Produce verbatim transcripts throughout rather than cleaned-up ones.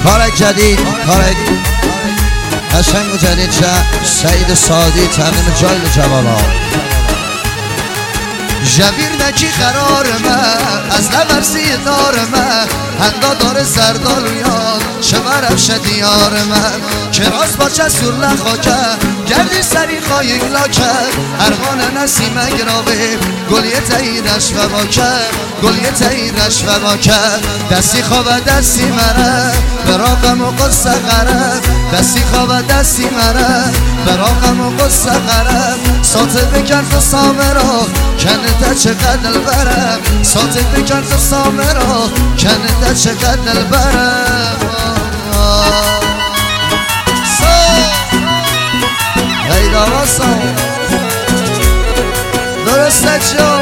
کار جدید کار قشنگ و جدید سعید سادی تقدیم جایل جوالا جبیر نکی قرار من از نورسی دار من هندا داره زردال یاد شمرم شدیار من که راست با چه سور لخاکه گردی سری خواهی گلاکه ارمان نسیم گرابه گلیه تاییدش و باکه گلیه تاییدش و باکه دستی خواب دستی مره براقم و قصه غرب دستی خواب دستی مره براقم و قصه غرب ساته بکن تو سامرا کنده چقدر برم ساته بکن تو سامرا کنده چقدر برم ای دواسا درسته چو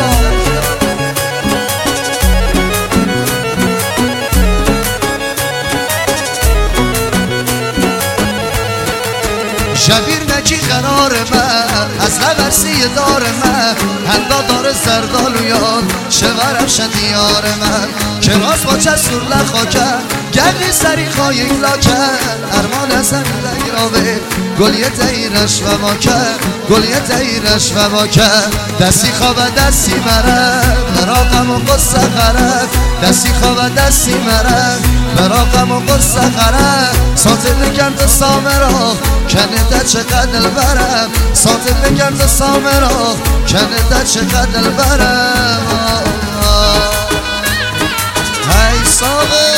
شبیر نکی قرار من از نورسی دار من هندا داره زردال یاد شورم شدیار من که راست با چه سور لخاکه گردی سری خواهی گلاکه ارمان ازم لگرابه گلیه تاییرش و ماکه گلیه تاییرش و ماکه دستی خواب دستی مره براقم و قصه غرب دستی خواب دستی مره براقم و قصه غرب ساته بکن تو سامرا کنده چقدر برم ساته بکن تو سامرا کنده چقدر برم ای سامه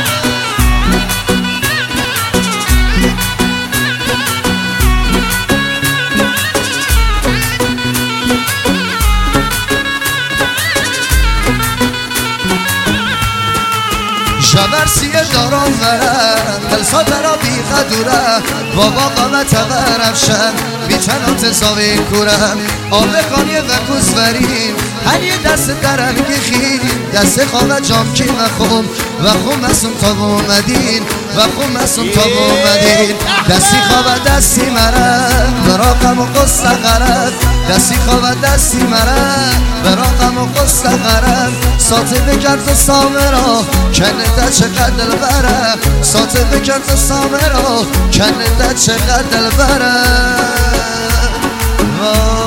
شبرسیه دارم ورم دلسا برا بیغه دوره بابا قامت ورفشم بیچنات زاوی کورم آبه خانیه و کوزوریم هنیه دست درم گیخیم دست خواب جام کی و خوم و خوم مسون تا اومدین و خوم مسون تا اومدین دستی خواب دستی مرم براقم و قصه غرب دستی خواب دستی مرم براقم و قصه غرب ساته بکن تو سامرا کنده چقدر برم ساته بکن تو سامرا کنده چقدر برم